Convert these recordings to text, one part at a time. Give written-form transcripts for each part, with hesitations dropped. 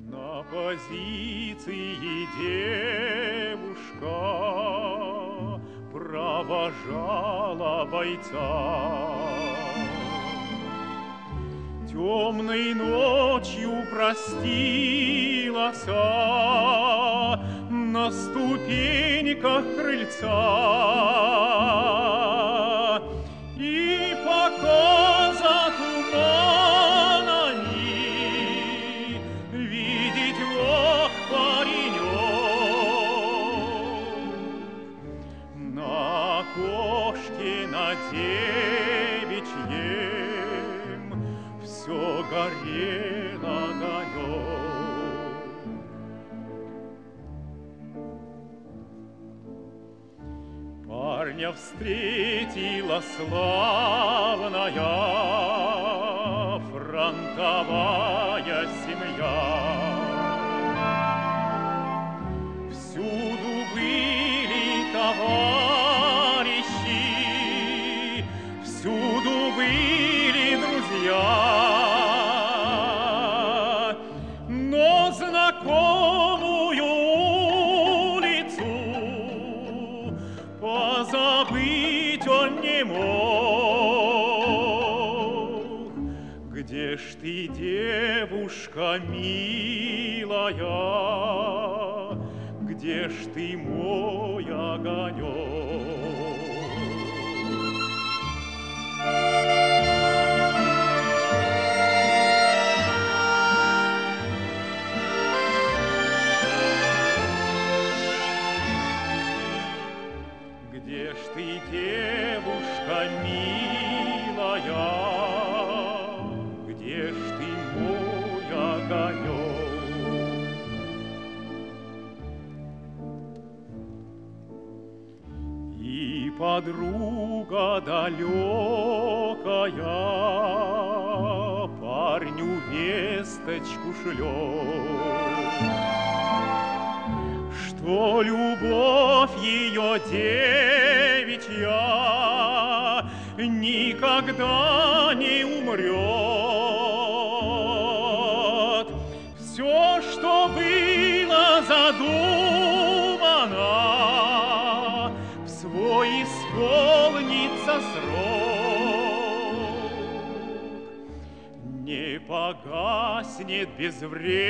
На позиции девушка провожала бойца. Темной ночью простилась на ступеньках крыльца, и пока за туманами видеть мог паренек, на окошке на девичьем все горел огонек. Парня встретила славная фронтовая семья. Всюду были товарищи, всюду были друзья, но знакомую улицу позабыть он не мог. Где ж ты, девушка милая, где ж ты, мой огонек? Где ж ты, девушка милая, где ж ты, мой огонек? И подруга далекая парню весточку шлет, что любовь ее девичья никогда не умрет. Все, что было задумано, в свой исполнится срок. Не погаснет без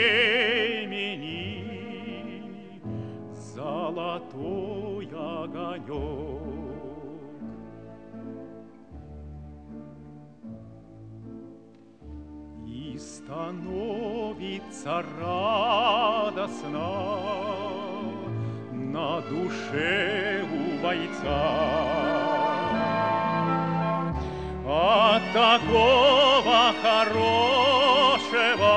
времени золотой огонек. И становится радостно на душе у бойца от такого хорошего,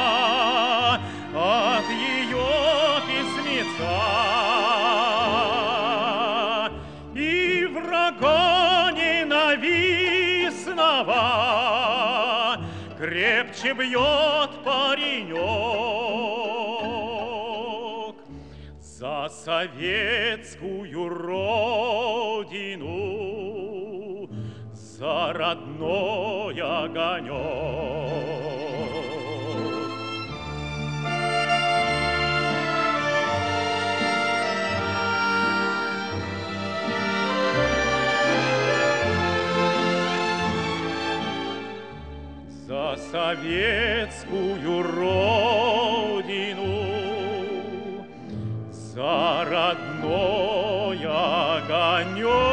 от ее письмеца. И врага ненавистного крепче бьет паренек за советскую родину, за родной огонек. За советскую родину, за родной огонек.